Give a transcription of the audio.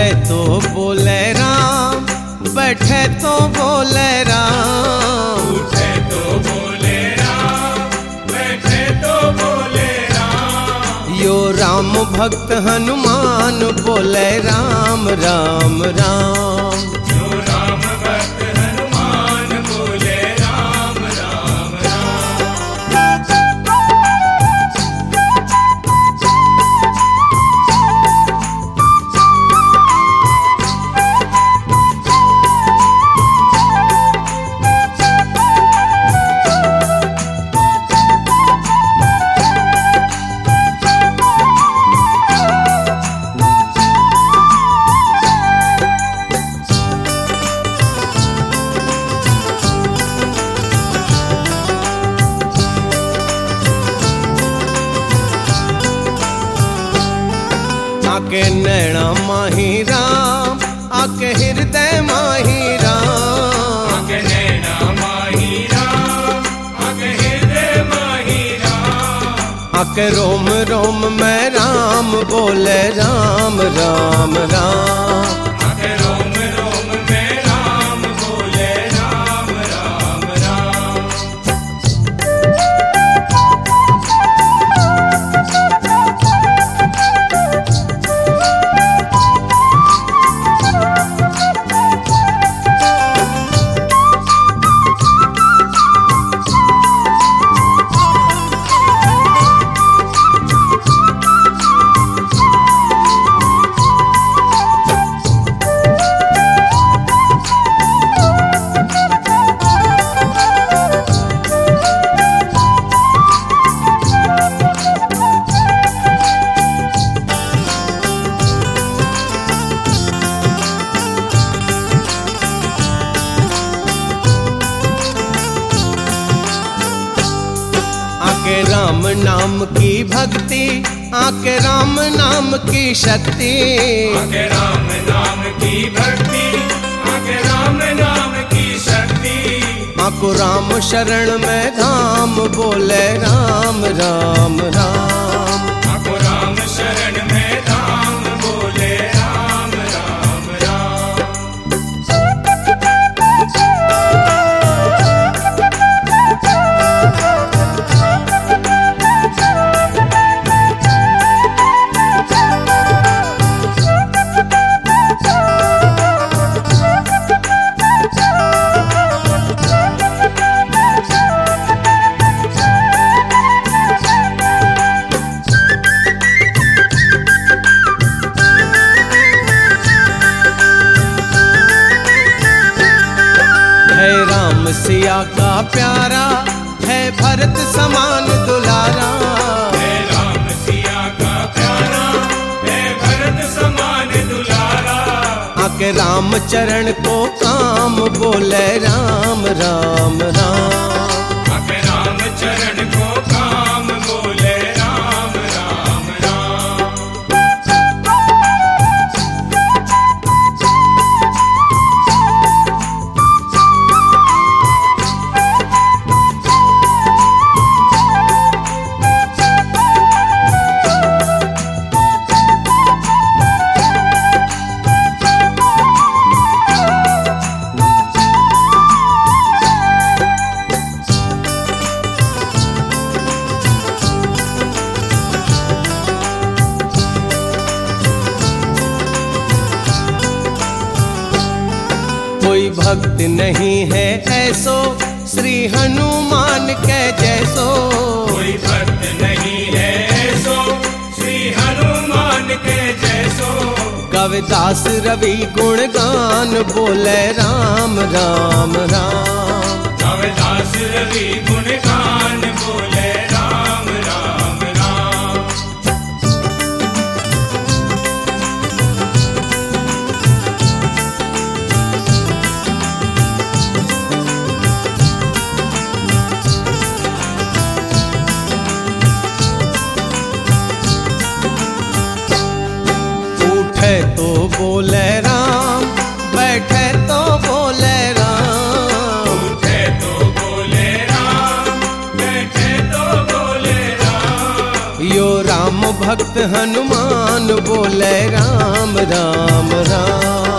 उठे तो बोले राम, बैठे तो बोले राम। उठे तो बोले राम, बैठे तो बोले राम। यो राम भक्त हनुमान बोले राम राम राम। जो राम भक्त हनुमान बोले राम राम राम। आके नैना माही राम, आके हृदय माही राम। आके नैना माही राम, आके हृदय माही राम। आके रोम रोम में राम बोले राम राम राम। आके रोम रोम में राम बोले राम राम राम। आके राम नाम की भक्ति, आके राम नाम की शक्ति। आके राम नाम की भक्ति, आके राम नाम की शक्ति। आको राम शरण में धाम बोले राम राम राम। आको राम शरण में धाम बोले राम राम राम। सिया का प्यारा है भरत समान दुलारा। है राम सिया का प्यारा, है भरत समान दुलारा। आके राम चरण को काम बोले राम राम राम। आके राम चरण को काम बोले राम राम राम। कोई भक्त नहीं है ऐसो श्री हनुमान के जैसो। कोई भक्त नहीं है ऐसो श्री हनुमान के जैसो। कविदास रवि गुणगान बोले राम राम राम। कविदास रवि गुणगान बोले राम राम राम। उठे तो बोले राम, बैठे तो बोले राम। उठे तो बोले राम, बैठे तो बोले राम। यो राम भक्त हनुमान बोले राम राम राम।